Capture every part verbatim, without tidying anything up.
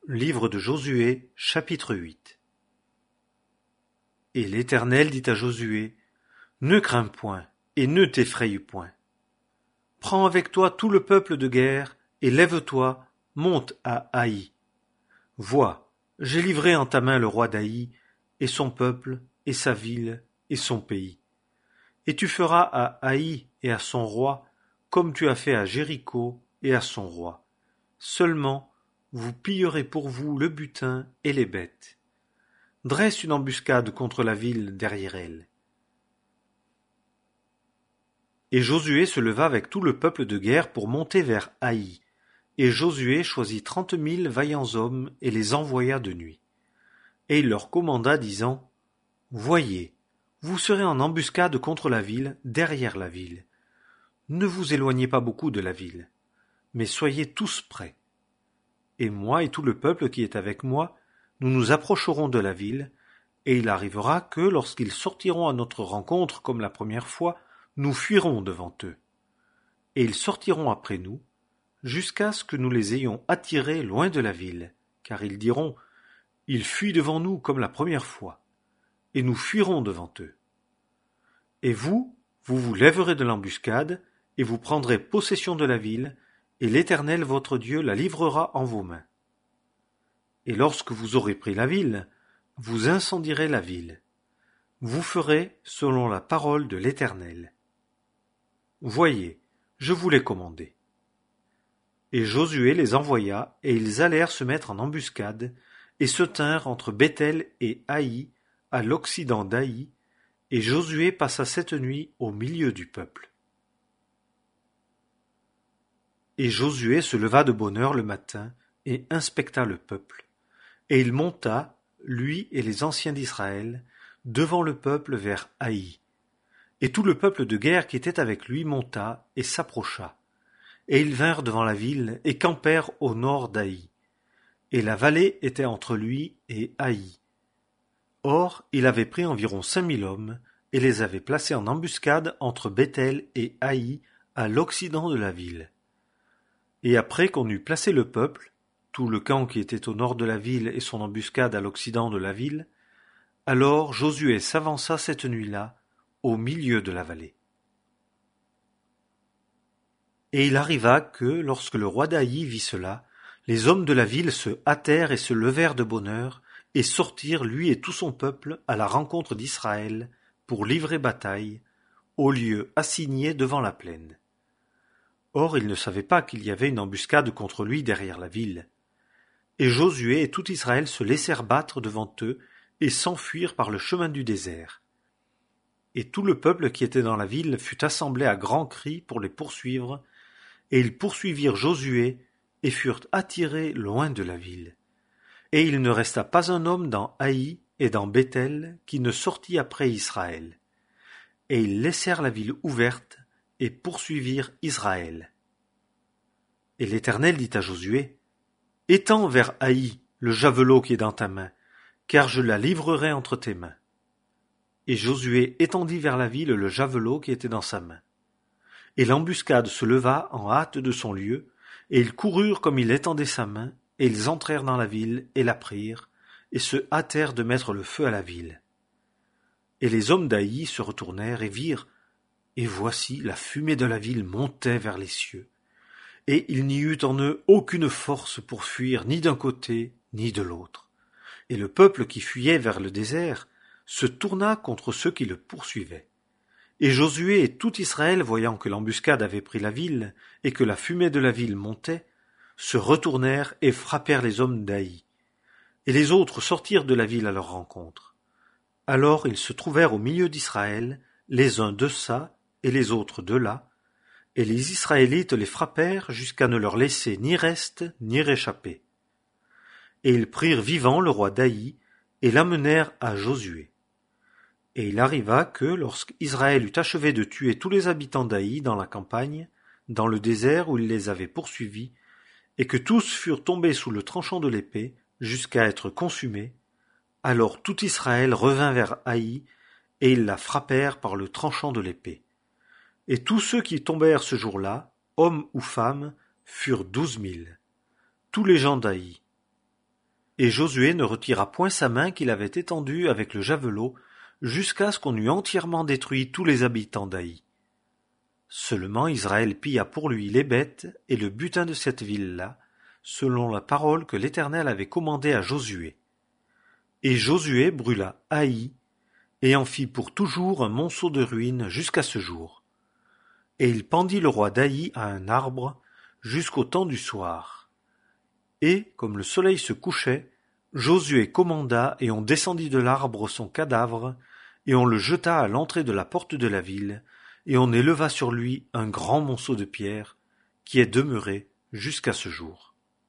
Livre de Josué, chapitre huit. Et l'Éternel dit à Josué, Ne crains point, et ne t'effraie point. Prends avec toi tout le peuple de guerre, et lève-toi, monte à Haï. Vois, j'ai livré en ta main le roi d'Haï, et son peuple, et sa ville, et son pays. Et tu feras à Haï et à son roi, comme tu as fait à Jéricho et à son roi. Seulement, vous pillerez pour vous le butin et les bêtes. Dresse une embuscade contre la ville derrière elle. Et Josué se leva avec tout le peuple de guerre pour monter vers Haï. Et Josué choisit trente mille vaillants hommes et les envoya de nuit. Et il leur commanda, disant, Voyez, vous serez en embuscade contre la ville, derrière la ville. Ne vous éloignez pas beaucoup de la ville, mais soyez tous prêts. Et moi et tout le peuple qui est avec moi, nous nous approcherons de la ville, et il arrivera que, lorsqu'ils sortiront à notre rencontre comme la première fois, nous fuirons devant eux. Et ils sortiront après nous, jusqu'à ce que nous les ayons attirés loin de la ville, car ils diront, Ils fuient devant nous comme la première fois, et nous fuirons devant eux. Et vous, vous vous lèverez de l'embuscade, et vous prendrez possession de la ville, et l'Éternel votre Dieu la livrera en vos mains. Et lorsque vous aurez pris la ville, vous incendierez la ville. Vous ferez selon la parole de l'Éternel. Voyez, je vous l'ai commandé. Et Josué les envoya, et ils allèrent se mettre en embuscade, et se tinrent entre Béthel et Haï, à l'occident d'Haï, et Josué passa cette nuit au milieu du peuple. Et Josué se leva de bonne heure le matin, et inspecta le peuple. Et il monta, lui et les anciens d'Israël, devant le peuple vers Haï. Et tout le peuple de guerre qui était avec lui monta et s'approcha. Et ils vinrent devant la ville et campèrent au nord d'Haï. Et la vallée était entre lui et Haï. Or, il avait pris environ cinq mille hommes, et les avait placés en embuscade entre Béthel et Haï, à l'occident de la ville. Et après qu'on eut placé le peuple, tout le camp qui était au nord de la ville et son embuscade à l'occident de la ville, alors Josué s'avança cette nuit-là, au milieu de la vallée. Et il arriva que, lorsque le roi d'Haï vit cela, les hommes de la ville se hâtèrent et se levèrent de bonne heure, et sortirent, lui et tout son peuple, à la rencontre d'Israël, pour livrer bataille, au lieu assigné devant la plaine. Or il ne savait pas qu'il y avait une embuscade contre lui derrière la ville. Et Josué et tout Israël se laissèrent battre devant eux, et s'enfuirent par le chemin du désert. Et tout le peuple qui était dans la ville fut assemblé à grands cris pour les poursuivre, et ils poursuivirent Josué, et furent attirés loin de la ville. Et il ne resta pas un homme dans Haï et dans Béthel qui ne sortit après Israël. Et ils laissèrent la ville ouverte, et poursuivirent Israël. Et l'Éternel dit à Josué, Étends vers Haï le javelot qui est dans ta main, car je la livrerai entre tes mains. Et Josué étendit vers la ville le javelot qui était dans sa main. Et l'embuscade se leva en hâte de son lieu, et ils coururent comme il étendait sa main, et ils entrèrent dans la ville, et la prirent, et se hâtèrent de mettre le feu à la ville. Et les hommes d'Haï se retournèrent et virent, et voici la fumée de la ville montait vers les cieux. Et il n'y eut en eux aucune force pour fuir ni d'un côté ni de l'autre. Et le peuple qui fuyait vers le désert se tourna contre ceux qui le poursuivaient. Et Josué et tout Israël, voyant que l'embuscade avait pris la ville et que la fumée de la ville montait, se retournèrent et frappèrent les hommes d'Haï. Et les autres sortirent de la ville à leur rencontre. Alors ils se trouvèrent au milieu d'Israël, les uns de ça et les autres de là, et les Israélites les frappèrent jusqu'à ne leur laisser ni reste ni réchappé. Et ils prirent vivant le roi d'Haï, et l'amenèrent à Josué. Et il arriva que, lorsqu'Israël eut achevé de tuer tous les habitants d'Haï dans la campagne, dans le désert où il les avait poursuivis, et que tous furent tombés sous le tranchant de l'épée, jusqu'à être consumés, alors tout Israël revint vers Haï, et ils la frappèrent par le tranchant de l'épée. Et tous ceux qui tombèrent ce jour-là, hommes ou femmes, furent douze mille, tous les gens d'Haï. Et Josué ne retira point sa main qu'il avait étendue avec le javelot, jusqu'à ce qu'on eût entièrement détruit tous les habitants d'Aï. Seulement Israël pilla pour lui les bêtes et le butin de cette ville-là, selon la parole que l'Éternel avait commandée à Josué. Et Josué brûla Haï, et en fit pour toujours un monceau de ruines jusqu'à ce jour. Et il pendit le roi d'Haï à un arbre jusqu'au temps du soir. Et, comme le soleil se couchait, Josué commanda, et on descendit de l'arbre son cadavre, et on le jeta à l'entrée de la porte de la ville, et on éleva sur lui un grand monceau de pierre, qui est demeuré jusqu'à ce jour.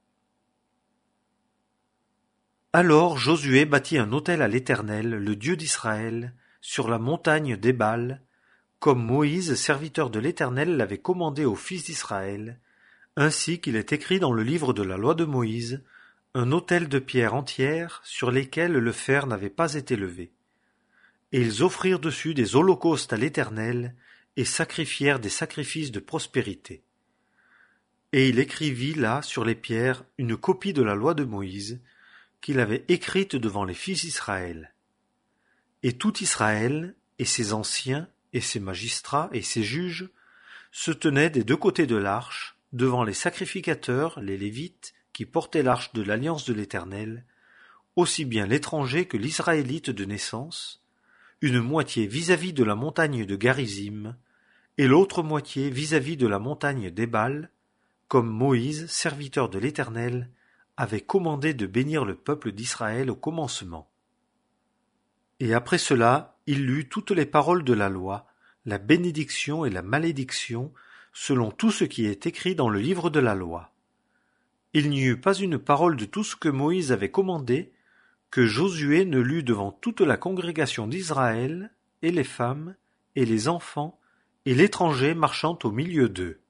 Alors Josué bâtit un autel à l'Éternel, le Dieu d'Israël, sur la montagne d'Ébal, comme Moïse, serviteur de l'Éternel, l'avait commandé aux fils d'Israël, ainsi qu'il est écrit dans le livre de la loi de Moïse, un autel de pierre entière sur lesquels le fer n'avait pas été levé. Et ils offrirent dessus des holocaustes à l'Éternel, et sacrifièrent des sacrifices de prospérité. Et il écrivit là, sur les pierres, une copie de la loi de Moïse, qu'il avait écrite devant les fils d'Israël. Et tout Israël, et ses anciens, et ses magistrats, et ses juges, se tenaient des deux côtés de l'arche, devant les sacrificateurs, les Lévites, qui portaient l'arche de l'alliance de l'Éternel, aussi bien l'étranger que l'Israélite de naissance, une moitié vis-à-vis de la montagne de Garizim, et l'autre moitié vis-à-vis de la montagne d'Ébal, comme Moïse, serviteur de l'Éternel, avait commandé de bénir le peuple d'Israël au commencement. Et après cela, il lut toutes les paroles de la loi, la bénédiction et la malédiction, selon tout ce qui est écrit dans le livre de la loi. Il n'y eut pas une parole de tout ce que Moïse avait commandé, que Josué ne lut devant toute la congrégation d'Israël, et les femmes, et les enfants, et l'étranger marchant au milieu d'eux.